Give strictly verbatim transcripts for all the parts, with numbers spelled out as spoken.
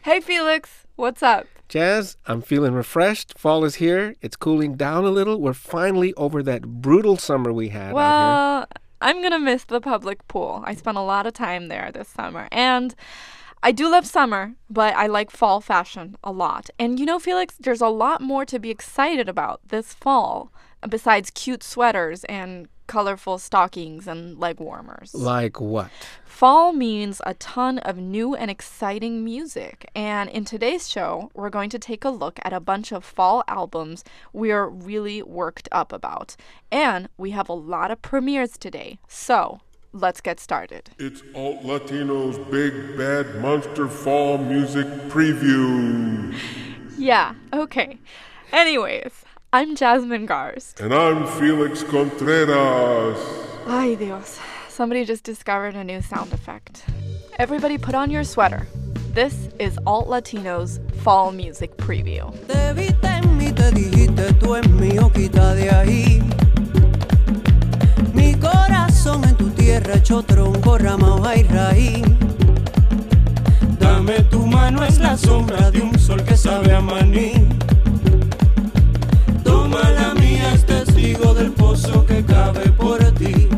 Hey, Felix. What's up? Jazz, I'm feeling refreshed. Fall is here. It's cooling down a little. We're finally over that brutal summer we had well, out here. I'm going to miss the public pool. I spent a lot of time there this summer. And I do love summer, but I like fall fashion a lot. And you know, Felix, there's a lot more to be excited about this fall besides cute sweaters and colorful stockings and leg warmers. Like what? Fall means a ton of new and exciting music. And in today's show, we're going to take a look at a bunch of fall albums we're really worked up about. And we have a lot of premieres today. So let's get started. It's Alt Latino's Big Bad Monster Fall Music Preview. Yeah, okay. Anyways, I'm Jasmine Garst. And I'm Felix Contreras. Ay, Dios. Somebody just discovered a new sound effect. Everybody put on your sweater. This is Alt Latino's Fall Music Preview. Te viste en mí, te dijiste tú es mío, quita de ahí. Mi corazón en tu tierra hecho tronco, rama, hoja y raíz. Dame tu mano, es la sombra de un sol que sabe a maní. Toma la mía, es testigo del pozo que cabe por ti.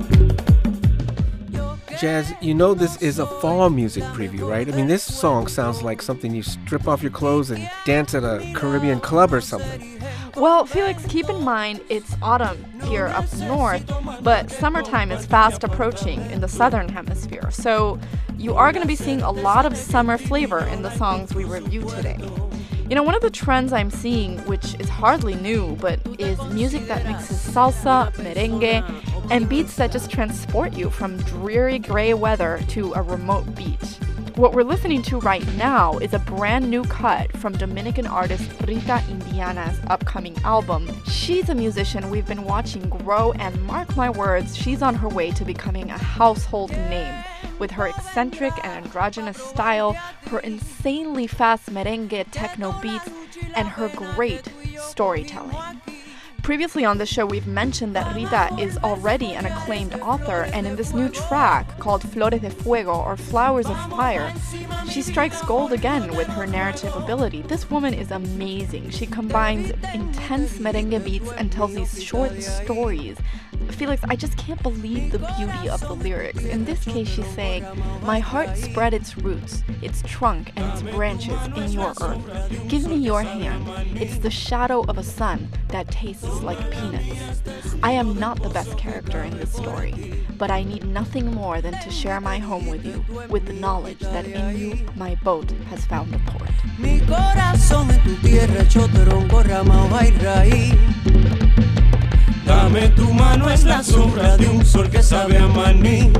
Jazz, you know this is a fall music preview, right? I mean, this song sounds like something you strip off your clothes and dance at a Caribbean club or something. Well, Felix, keep in mind it's autumn here up north, but summertime is fast approaching in the southern hemisphere. So you are going to be seeing a lot of summer flavor in the songs we review today. You know, one of the trends I'm seeing, which is hardly new, but is music that mixes salsa, merengue, and beats that just transport you from dreary gray weather to a remote beach. What we're listening to right now is a brand new cut from Dominican artist Rita Indiana's upcoming album. She's a musician we've been watching grow, and mark my words, she's on her way to becoming a household name. With her eccentric and androgynous style, her insanely fast merengue techno beats, and her great storytelling. Previously on the show, we've mentioned that Rita is already an acclaimed author, and in this new track called Flores de Fuego, or Flowers of Fire, she strikes gold again with her narrative ability. This woman is amazing. She combines intense merengue beats and tells these short stories. Felix, I just can't believe the beauty of the lyrics. In this case, she's saying, my heart spread its roots, its trunk, and its branches in your earth. Give me your hand. It's the shadow of a sun that tastes like peanuts. I am not the best character in this story, but I need nothing more than to share my home with you, with the knowledge that in you, my boat has found a port. Mi corazón en tu tierra hecho tronco, rama, hoja y raíz. Dame tu mano, es la sombra de un sol que sabe a maní.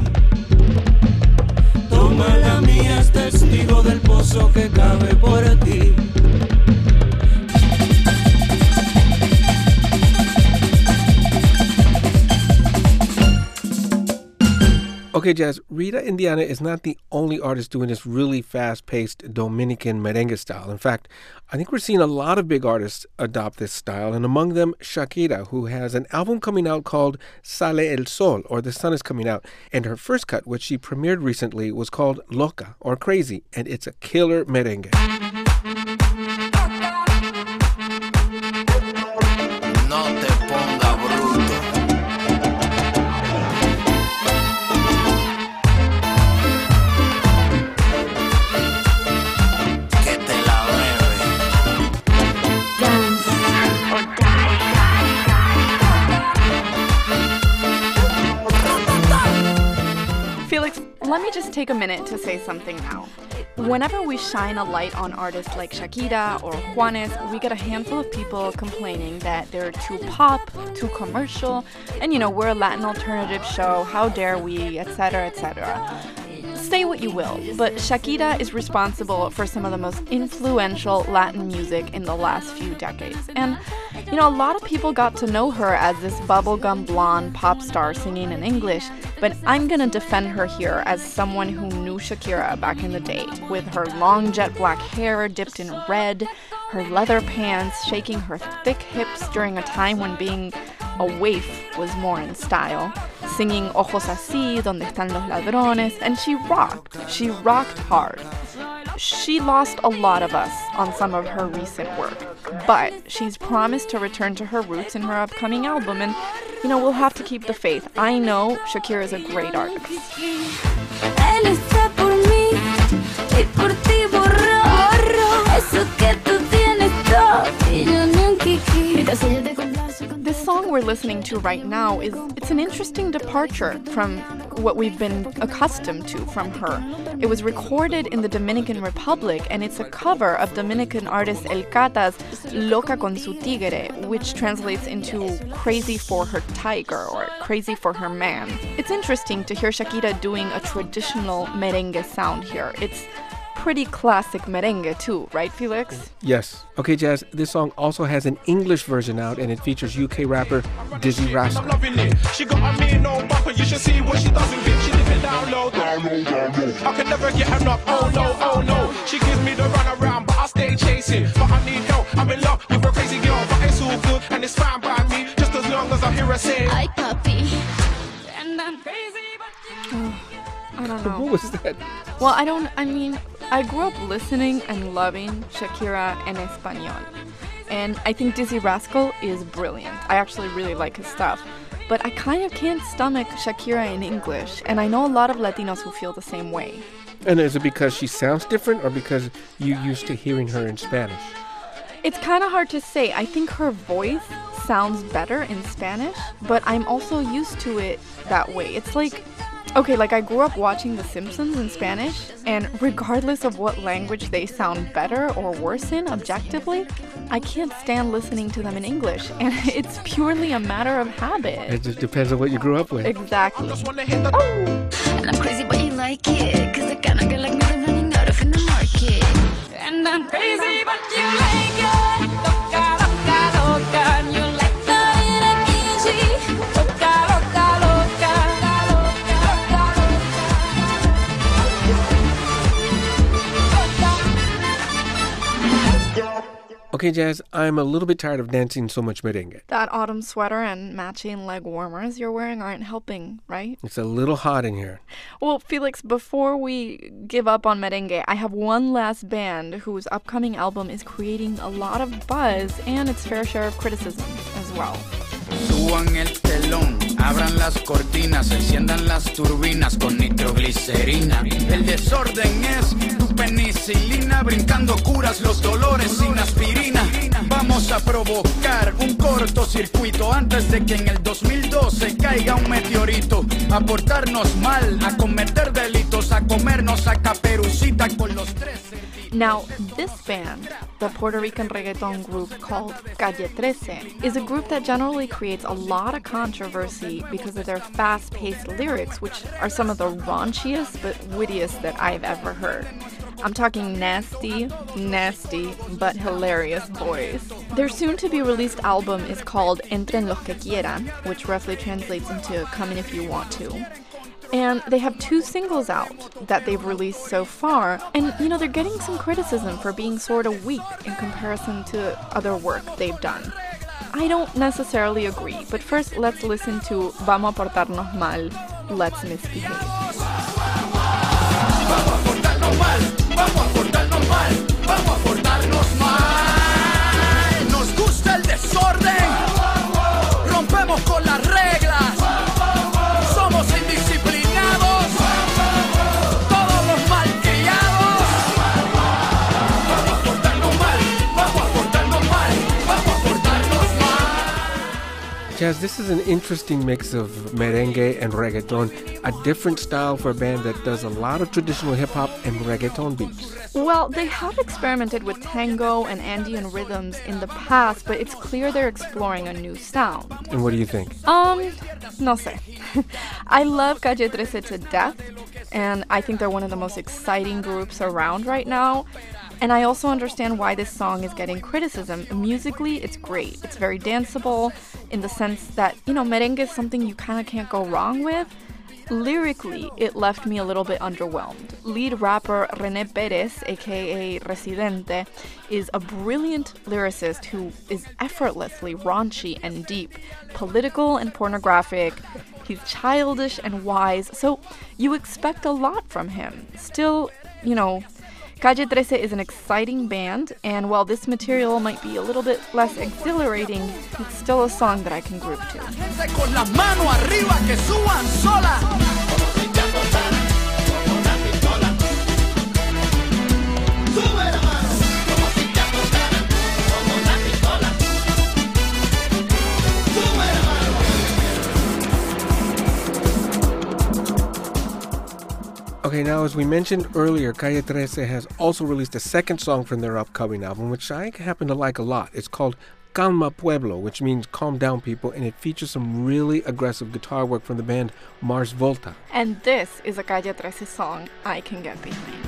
Toma la mía, es testigo del pozo que cabe por ti. Okay, Jazz, Rita Indiana is not the only artist doing this really fast-paced Dominican merengue style. In fact, I think we're seeing a lot of big artists adopt this style, and among them, Shakira, who has an album coming out called Sale el Sol, or The Sun is Coming Out. And her first cut, which she premiered recently, was called Loca, or Crazy, and it's a killer merengue. No te ponga bruto. Felix, let me just take a minute to say something now. Whenever we shine a light on artists like Shakira or Juanes, we get a handful of people complaining that they're too pop, too commercial, and you know, we're a Latin alternative show, how dare we, et cetera, et cetera. Say what you will, but Shakira is responsible for some of the most influential Latin music in the last few decades. And, you know, a lot of people got to know her as this bubblegum blonde pop star singing in English, but I'm gonna defend her here as someone who knew Shakira back in the day, with her long jet black hair dipped in red, her leather pants shaking her thick hips during a time when being a waif was more in style, singing Ojos Así, Donde Están los Ladrones, and she rocked. She rocked hard. she lost a lot of us on some of her recent work, but she's promised to return to her roots in her upcoming album, and, you know, we'll have to keep the faith. I know Shakira is a great artist. This song we're listening to right now is it's an interesting departure from what we've been accustomed to from her. It was recorded in the Dominican Republic, and it's a cover of Dominican artist El Cata's Loca con su tigre, which translates into crazy for her tiger or crazy for her man. It's interesting to hear Shakira doing a traditional merengue sound here. It's pretty classic merengue too, right, Felix? Yes. Okay, Jazz, this song also has an English version out, and it features U K rapper Dizzy Rascal. She got a mean old bumper, you should see what she doesn't get. She live it down low. I can never get enough, oh no, oh no. She gives me the run around, but I stay chasing. But I need help, I'm in love with a crazy girl, but it's all good and it's fine by me, just as long as I hear her say, ay papi, and I'm crazy, but you... I don't know. What was that? Well, I don't, I mean, I grew up listening and loving Shakira en español. And I think Dizzy Rascal is brilliant. I actually really like his stuff. But I kind of can't stomach Shakira in English. And I know a lot of Latinos who feel the same way. And is it because she sounds different or because you're used to hearing her in Spanish? It's kind of hard to say. I think her voice sounds better in Spanish, but I'm also used to it that way. It's like... Okay, like I grew up watching The Simpsons in Spanish, and regardless of what language they sound better or worse in objectively, I can't stand listening to them in English, and it's purely a matter of habit. It just depends on what you grew up with. Exactly. And I'm crazy but you like it, cause I kinda get like me running out of in the market. And I'm crazy but you like it. Loca, loca, loca, and you like that energy. Loca, loca, loca. Okay, Jazz, I'm a little bit tired of dancing so much merengue. That autumn sweater and matching leg warmers you're wearing aren't helping, right? It's a little hot in here. Well, Felix, before we give up on merengue, I have one last band whose upcoming album is creating a lot of buzz and its fair share of criticism as well. Suban el telón, abran las cortinas, enciendan las turbinas con nitroglicerina. El desorden es tu penicilina, brincando curas los dolores sin aspirina. Vamos a provocar un cortocircuito antes de que en el dos mil doce caiga un meteorito. A portarnos mal, a cometer delitos, a comernos a Caperucita con los tres cerditos. Now, this band, the Puerto Rican reggaeton group called Calle trece, is a group that generally creates a lot of controversy because of their fast-paced lyrics, which are some of the raunchiest but wittiest that I've ever heard. I'm talking nasty, nasty, but hilarious boys. Their soon-to-be-released album is called Entren los que quieran, which roughly translates into Come in if you want to. And they have two singles out that they've released so far. And, you know, they're getting some criticism for being sort of weak in comparison to other work they've done. I don't necessarily agree, but first let's listen to Vamos a portarnos mal, Let's Misbehave. Vamos a portarnos mal, vamos a portarnos mal, vamos a portarnos mal. Nos gusta el desorden, rompemos con las reglas, somos indisciplinados, todos los malcriados. Vamos a portarnos mal, vamos a portarnos mal, vamos a portarnos mal. Jazz, this is an interesting mix of merengue and reggaeton, a different style for a band that does a lot of traditional hip-hop and reggaeton beats. Well, they have experimented with tango and Andean rhythms in the past, but it's clear they're exploring a new sound. And what do you think? Um, no sé. I love Calle trece to death, and I think they're one of the most exciting groups around right now. And I also understand why this song is getting criticism. Musically, it's great. It's very danceable in the sense that, you know, merengue is something you kind of can't go wrong with. Lyrically, it left me a little bit underwhelmed. Lead rapper René Perez, aka Residente, is a brilliant lyricist who is effortlessly raunchy and deep, political and pornographic. He's childish and wise, so you expect a lot from him. Still, you know, Calle trece is an exciting band, and while this material might be a little bit less exhilarating, it's still a song that I can groove to. Con las manos arriba que suban sola. Okay, now as we mentioned earlier, Calle trece has also released a second song from their upcoming album, which I happen to like a lot. It's called Calma Pueblo, which means calm down people, and it features some really aggressive guitar work from the band Mars Volta. And this is a Calle trece song I can get behind.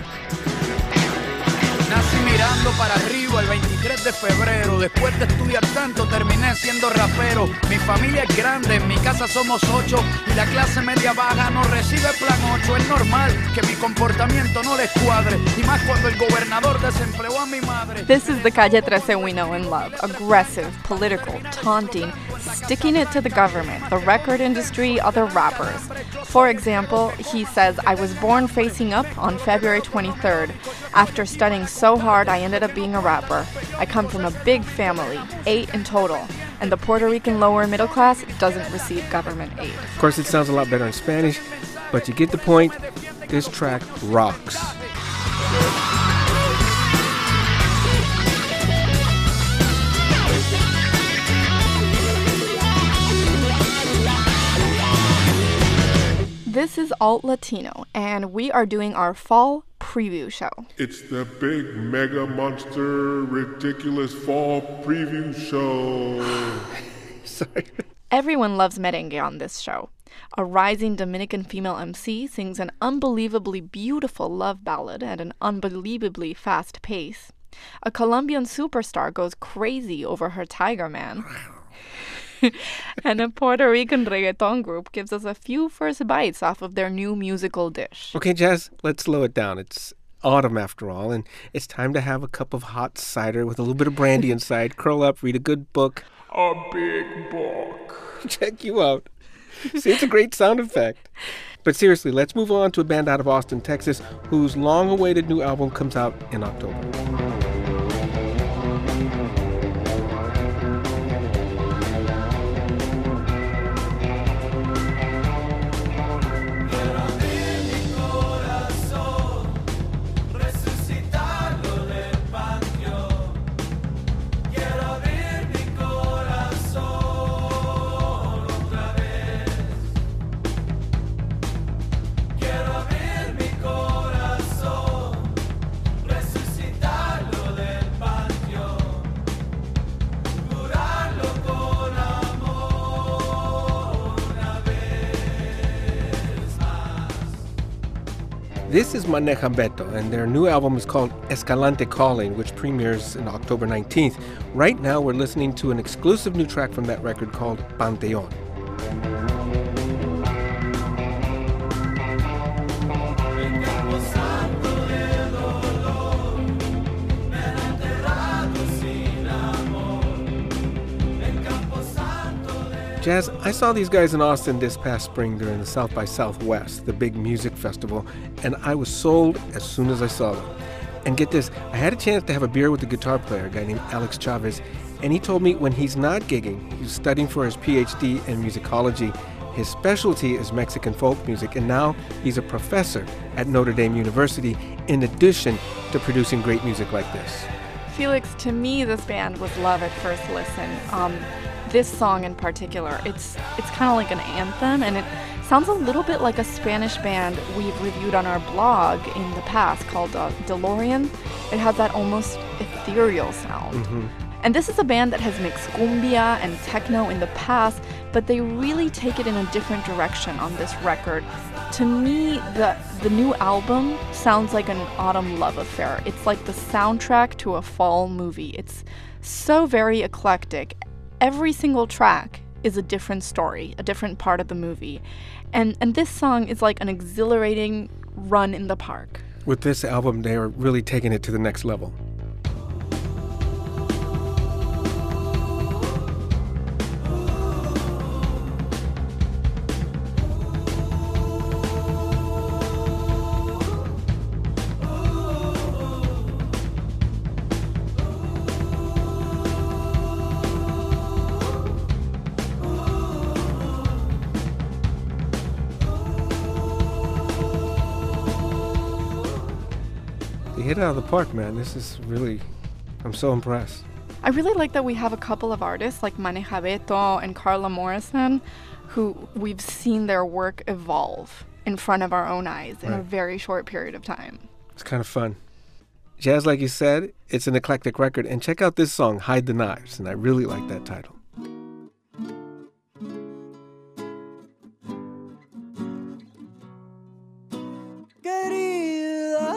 Nací mirando para arriba el veintitrés de febrero. Después de estudiar tanto terminé siendo rapero. Mi familia es grande, en mi casa somos ocho y la clase media baja no recibe plan ocho. Es normal que mi comportamiento no les cuadre y más cuando el gobernador desempleó a mi madre. This is the Calle trece we know and love. Aggressive, political, taunting, sticking it to the government, the record industry, other rappers. For example, he says, I was born facing up on February twenty-third. After studying so hard, I ended up being a rapper. I come from a big family, eight in total, and the Puerto Rican lower middle class doesn't receive government aid. Of course, it sounds a lot better in Spanish, but you get the point. This track rocks. This is Alt Latino, and we are doing our fall preview show. It's the big mega monster ridiculous fall preview show. Sorry. Everyone loves merengue on this show. A rising Dominican female M C sings an unbelievably beautiful love ballad at an unbelievably fast pace. A Colombian superstar goes crazy over her Tiger Man. And a Puerto Rican reggaeton group gives us a few first bites off of their new musical dish. Okay, Jazz, let's slow it down. It's autumn after all, and it's time to have a cup of hot cider with a little bit of brandy inside, curl up, read a good book. A big book. Check you out. See, it's a great sound effect. But seriously, let's move on to a band out of Austin, Texas, whose long-awaited new album comes out in October. This is Maneja Beto, and their new album is called Escalante Calling, which premieres on October nineteenth. Right now, we're listening to an exclusive new track from that record called Panteón. Jazz, I saw these guys in Austin this past spring during the South by Southwest, the big music festival, and I was sold as soon as I saw them. And get this, I had a chance to have a beer with the guitar player, a guy named Alex Chavez, and he told me when he's not gigging, he's studying for his P H D in musicology. His specialty is Mexican folk music, and now he's a professor at Notre Dame University, in addition to producing great music like this. Felix, to me, this band was love at first listen. Um, this song in particular, it's it's kind of like an anthem, and it sounds a little bit like a Spanish band we've reviewed on our blog in the past called uh, DeLorean. It has that almost ethereal sound. Mm-hmm. And this is a band that has mixed cumbia and techno in the past, but they really take it in a different direction on this record. To me, the the new album sounds like an autumn love affair. It's like the soundtrack to a fall movie. It's so very eclectic. Every single track is a different story, a different part of the movie. And and this song is like an exhilarating run in the park. With this album, they are really taking it to the next level. hit it out of the park, man. This is really, I'm so impressed. I really like that we have a couple of artists like Maneja Beto and Carla Morrison who we've seen their work evolve in front of our own eyes in Right. a very short period of time. It's kind of fun. Jazz, like you said, it's an eclectic record. And check out this song, Hide the Knives. And I really like that title. Querida,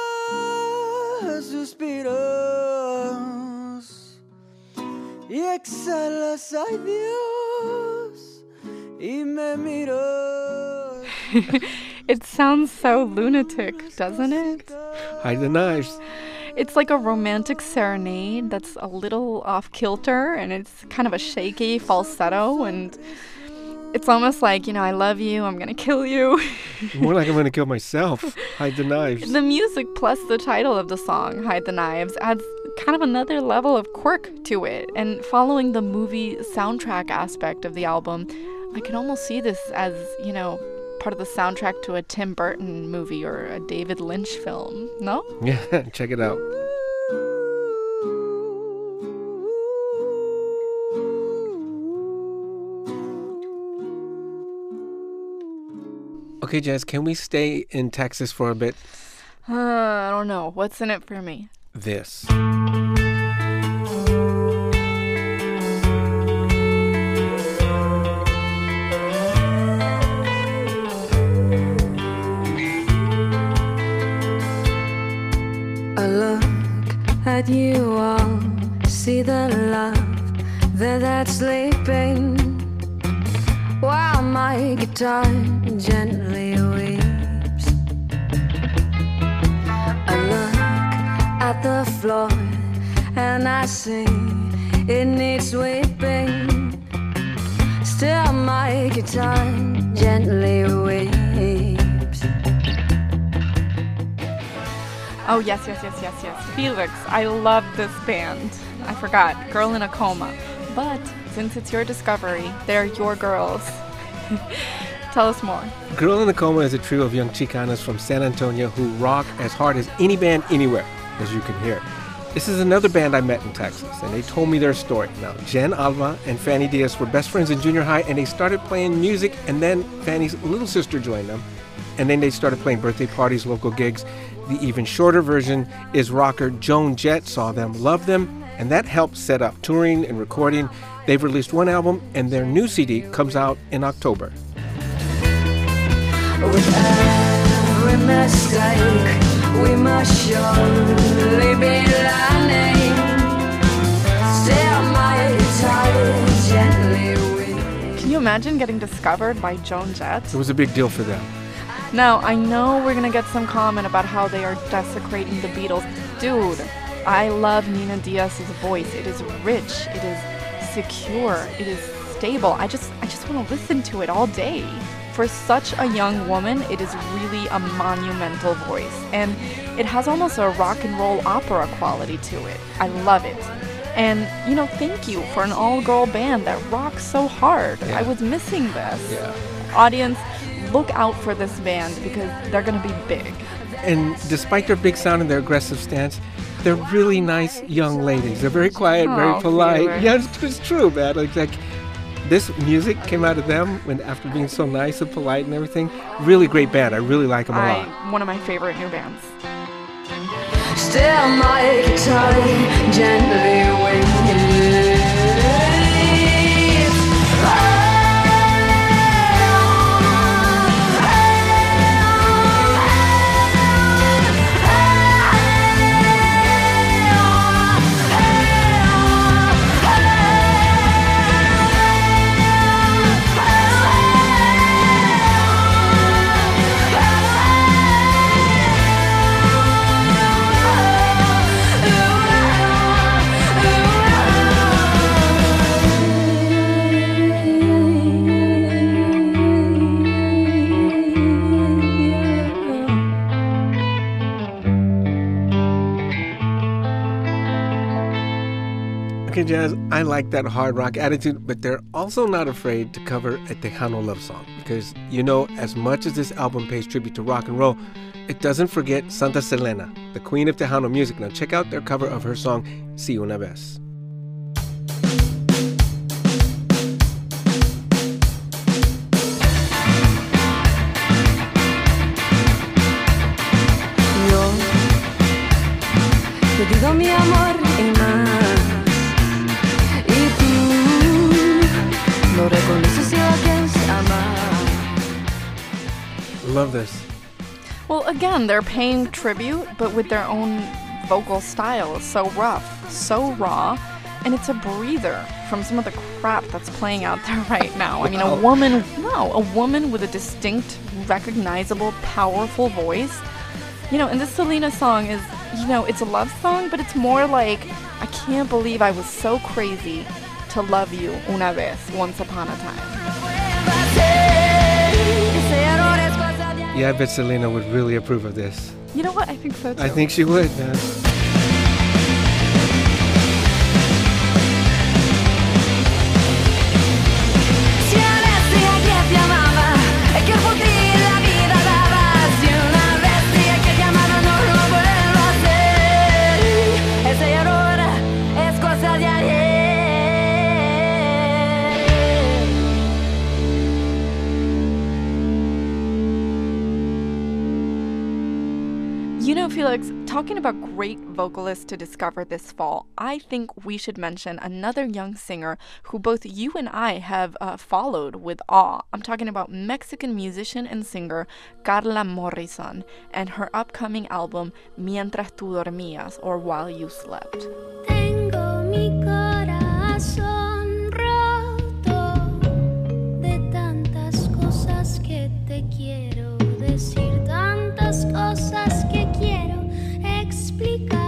suspiras y exhalas, ay Dios, y me miras. It sounds so lunatic, doesn't it? Hide the Knives. It's like a romantic serenade that's a little off kilter, and it's kind of a shaky falsetto, and it's almost like, you know, I love you, I'm gonna kill you. More like I'm going to kill myself. Hide the Knives. The music plus the title of the song, Hide the Knives, adds kind of another level of quirk to it. And following the movie soundtrack aspect of the album, I can almost see this as, you know, part of the soundtrack to a Tim Burton movie or a David Lynch film, no? Yeah, check it out. Okay, Jazz, can we stay in Texas for a bit? Uh, I don't know. What's in it for me? This. I look at you all, see the love there that's sleeping, while my guitar gently weeps. I look at the floor and I see it needs sweeping, still my guitar gently weeps. Oh, yes, yes, yes, yes, yes. Felix, I love this band. I forgot, Girl in a Coma. But since it's your discovery, they're your girls. Tell us more. Girl in a Coma is a trio of young Chicanas from San Antonio who rock as hard as any band anywhere, as you can hear. This is another band I met in Texas, and they told me their story. Now, Jen Alva and Fanny Diaz were best friends in junior high, and they started playing music, and then Fanny's little sister joined them, and then they started playing birthday parties, local gigs. The even shorter version is rocker Joan Jett saw them, loved them, and that helped set up touring and recording. They've released one album, and their new C D comes out in October. With every mistake, we must surely be learning. Still my guitar gently weeps. Can you imagine getting discovered by Joan Jett? It was a big deal for them. Now, I know we're gonna get some comment about how they are desecrating the Beatles. Dude, I love Nina Diaz's voice. It is rich, it is secure, it is stable. I just I just want to listen to it all day. For such a young woman, it is really a monumental voice, and it has almost a rock and roll opera quality to it. I love it. And, you know, thank you for an all-girl band that rocks so hard. Yeah. I was missing this. Yeah. Audience, look out for this band because they're going to be big. And despite their big sound and their aggressive stance, they're really nice young ladies. They're very quiet, very Oh, polite. Felix. Yeah, it's, it's true, man. Like, like this music came out of them when after being so nice and polite and everything. Really great band. I really like them a lot. I, one of my favorite new bands. Still my guitar gently weeps. Okay, Jazz, I like that hard rock attitude, but they're also not afraid to cover a Tejano love song because, you know, as much as this album pays tribute to rock and roll, it doesn't forget Santa Selena, the queen of Tejano music. Now check out their cover of her song, Si Una Vez. Te digo mi amor y más, y tú no reconoces lo que es amar. Love this. Well, again, they're paying tribute, but with their own vocal style. It's so rough, so raw, and it's a breather from some of the crap that's playing out there right now. I mean, a woman, no, a woman with a distinct, recognizable, powerful voice. You know, and this Selena song is, you know, it's a love song, but it's more like, I can't believe I was so crazy to love you una vez, once upon a time. Yeah, I bet Selena would really approve of this. You know what? I think so too. I think she would. Yeah. You know, Felix, talking about great vocalists to discover this fall, I think we should mention another young singer who both you and I have uh, followed with awe. I'm talking about Mexican musician and singer Carla Morrison and her upcoming album Mientras tú dormías, or While You Slept. Tengo mi corazón roto de tantas cosas que te quiero decir, tantas cosas que quiero explicar.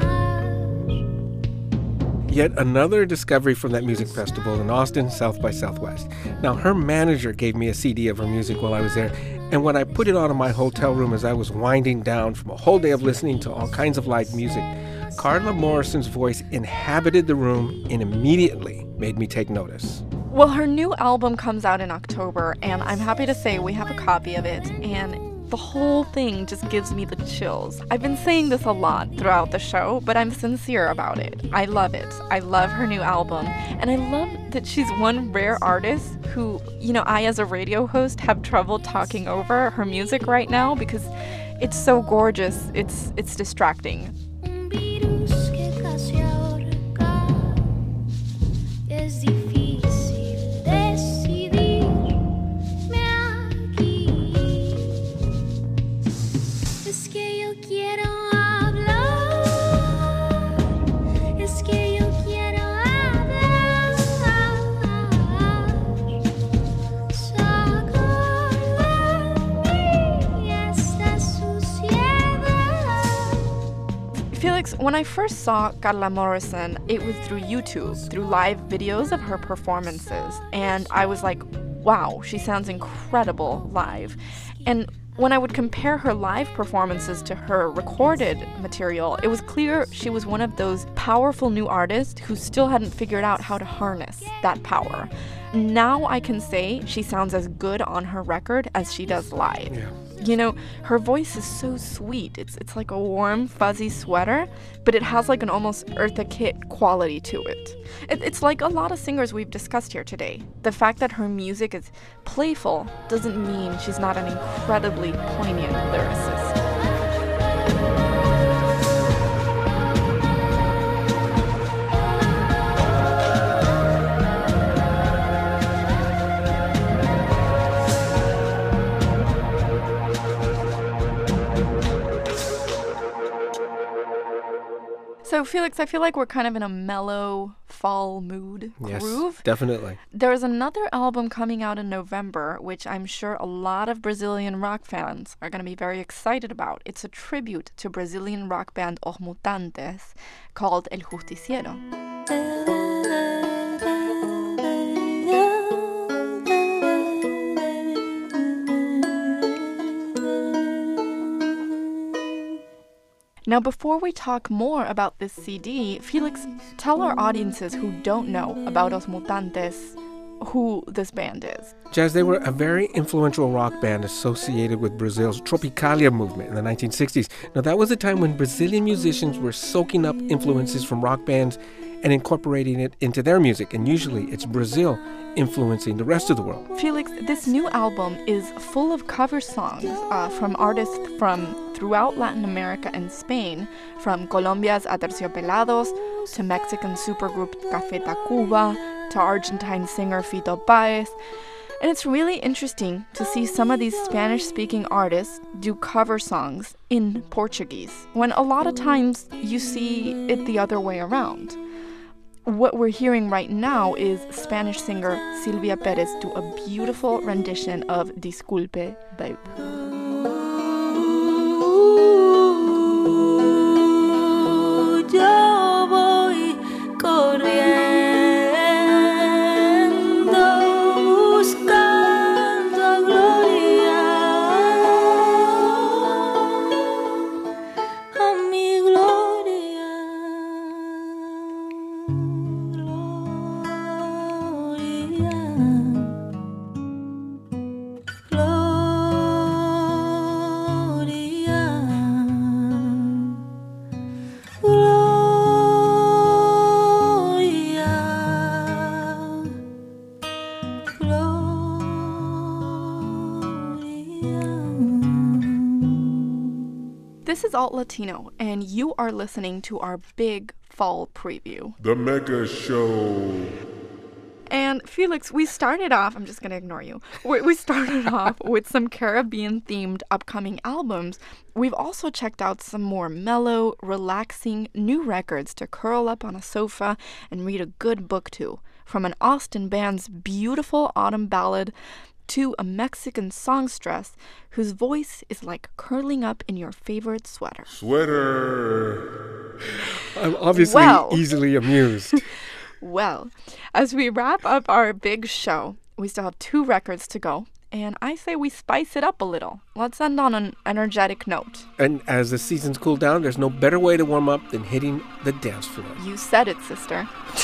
Yet another discovery from that music festival in Austin, South by Southwest. Now, her manager gave me a C D of her music while I was there, and when I put it on in my hotel room as I was winding down from a whole day of listening to all kinds of live music, Carla Morrison's voice inhabited the room and immediately made me take notice. Well, her new album comes out in October, and I'm happy to say we have a copy of it, and the whole thing just gives me the chills. I've been saying this a lot throughout the show, but I'm sincere about it. I love it. I love her new album, and I love that she's one rare artist who, you know, I as a radio host have trouble talking over her music right now because it's so gorgeous. It's it's distracting. Un virus que casi ahorca. Es difícil decidirme aquí. Es que yo quiero hablar. Es que yo quiero hablar. Sacar de mí esta suciedad. Felix, when I first saw Carla Morrison, it was through YouTube, through live videos of her performances, and I was like, wow, she sounds incredible live. And when I would compare her live performances to her recorded material, it was clear she was one of those powerful new artists who still hadn't figured out how to harness that power. Now I can say she sounds as good on her record as she does live. Yeah. You know, her voice is so sweet. It's it's like a warm, fuzzy sweater, but it has like an almost Eartha Kitt quality to it. it. It's like a lot of singers we've discussed here today. The fact that her music is playful doesn't mean she's not an incredibly poignant lyricist. So, Felix, I feel like we're kind of in a mellow fall mood groove. Yes, definitely. There's another album coming out in November, which I'm sure a lot of Brazilian rock fans are going to be very excited about. It's a tribute to Brazilian rock band Os Mutantes called El Justiciero. Now, before we talk more about this C D, Felix, tell our audiences who don't know about Os Mutantes who this band is. Jazz, they were a very influential rock band associated with Brazil's Tropicalia movement in the nineteen sixties. Now, that was a time when Brazilian musicians were soaking up influences from rock bands and incorporating it into their music. And usually it's Brazil influencing the rest of the world. Felix, this new album is full of cover songs uh, from artists from throughout Latin America and Spain, from Colombia's Aterciopelados to Mexican supergroup Café Tacuba to Argentine singer Fito Páez. And it's really interesting to see some of these Spanish-speaking artists do cover songs in Portuguese, when a lot of times you see it the other way around. What we're hearing right now is Spanish singer Silvia Pérez do a beautiful rendition of Disculpe, Babe. Yo voy corriendo buscando a Gloria, a mi Gloria, This is Alt Latino, and you are listening to our big fall preview. The Mega Show. And Felix, we started off, I'm just going to ignore you. We, we started off with some Caribbean-themed upcoming albums. We've also checked out some more mellow, relaxing new records to curl up on a sofa and read a good book to. From an Austin band's beautiful autumn ballad to a Mexican songstress whose voice is like curling up in your favorite sweater. Sweater. I'm obviously Well. easily amused. Well, as we wrap up our big show, we still have two records to go, and I say we spice it up a little. Let's end on an energetic note. And as the seasons cool down, there's no better way to warm up than hitting the dance floor. You said it, sister.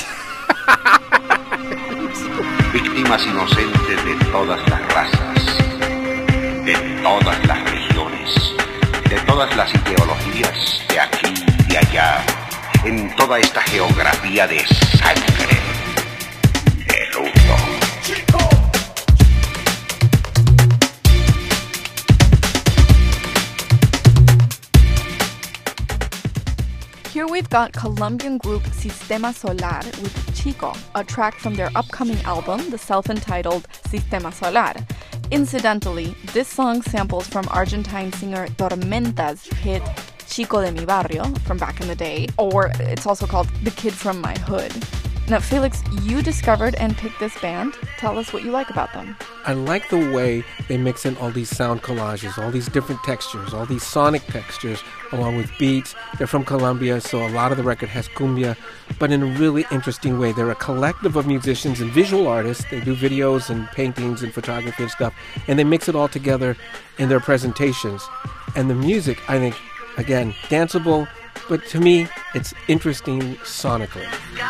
Víctimas inocentes de todas las razas, de todas las regiones, de todas las ideologías, de aquí y de allá, en toda esta geografía de sangre, de luto. Here we've got Colombian group Sistema Solar with Chico, a track from their upcoming album, the self-entitled Sistema Solar. Incidentally, this song samples from Argentine singer Tormenta's hit Chico de mi Barrio from back in the day, or it's also called The Kid from My Hood. Now, Felix, you discovered and picked this band. Tell us what you like about them. I like the way they mix in all these sound collages, all these different textures, all these sonic textures, along with beats. They're from Colombia, so a lot of the record has cumbia, but in a really interesting way. They're a collective of musicians and visual artists. They do videos and paintings and photography and stuff, and they mix it all together in their presentations. And the music, I think, again, danceable, but to me, it's interesting sonically.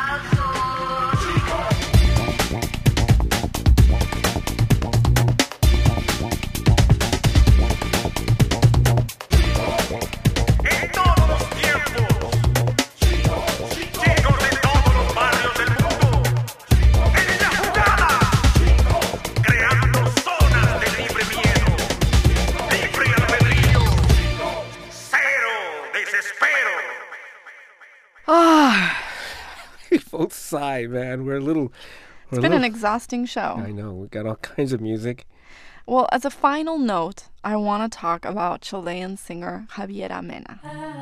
Ah, We both sigh, man. We're a little... We're it's a been little, an exhausting show. I know. We got all kinds of music. Well, as a final note, I want to talk about Chilean singer Javiera Mena.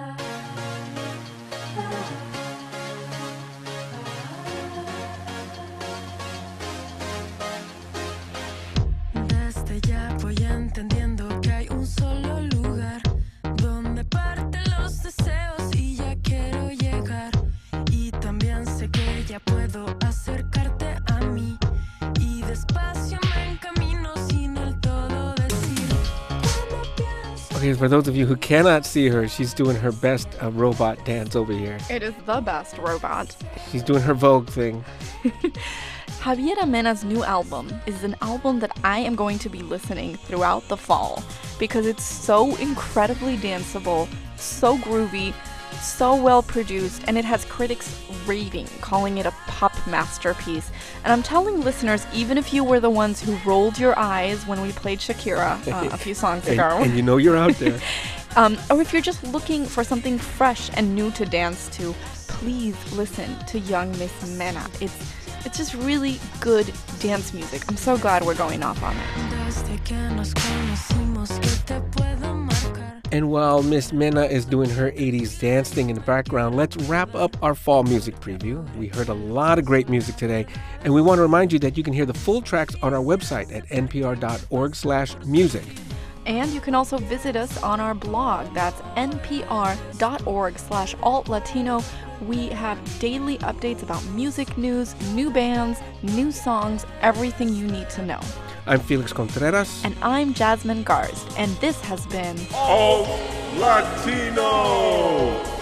Desde ya voy entendiendo que hay un solo lugar donde parten los deseos y ya quiero llegar. Y también sé que ya puedo acercarte a mí y despacio me encamino sin el todo decir. Okay, for those of you who cannot see her, she's doing her best uh, robot dance over here. It is the best robot. She's doing her Vogue thing. Javiera Mena's new album is an album that I am going to be listening throughout the fall because it's so incredibly danceable, so groovy, so well produced, and it has critics raving, calling it a pop masterpiece. And I'm telling listeners, even if you were the ones who rolled your eyes when we played Shakira uh, a few songs and, ago, and you know you're out there. um, or if you're just looking for something fresh and new to dance to, please listen to Young Miss Mena. It's It's just really good dance music. I'm so glad we're going off on it. And while Miss Mena is doing her eighties dance thing in the background, let's wrap up our fall music preview. We heard a lot of great music today, and we want to remind you that you can hear the full tracks on our website at npr.org slash music. And you can also visit us on our blog. That's npr.org slash alt-Latino. We have daily updates about music news, new bands, new songs, everything you need to know. I'm Felix Contreras. And I'm Jasmine Garst. And this has been Alt Latino!